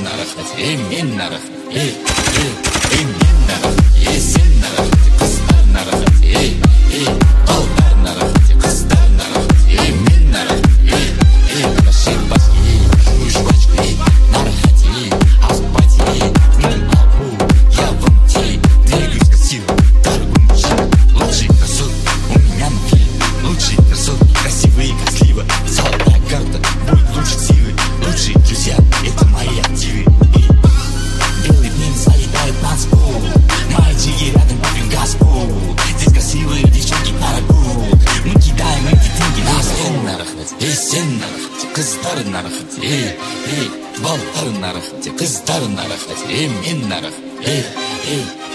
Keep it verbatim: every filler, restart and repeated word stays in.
нарахат, ей мен нарах, ей, ей, ей мен нарах, ей сен нарах, қыздар нарахат, ей, ей, балдар нарахат, қыздар нарахат, ей мен нарах, ей, ей, ошибась, ей, ужбач, ей, нарахат, ей, аспать, ей, мен албу, я вам тей, двигаюсь как сила, торгую мужчин, лучший красот, у меня ноги, лучший красот, красивые как слива, золотая карта, будет лучше силы, лучшие друзья, это мои активы. Белые дни залетают на спол, мальчики рядом попьем газпол, здесь красивые девчонки нарагут, мы кидаем эти деньги на стол. Эй, сен нарахат, қыздар нарахат, эй, эй, балдар нарахат, қыздар нарахат, эй, мен нарах, эй, эй,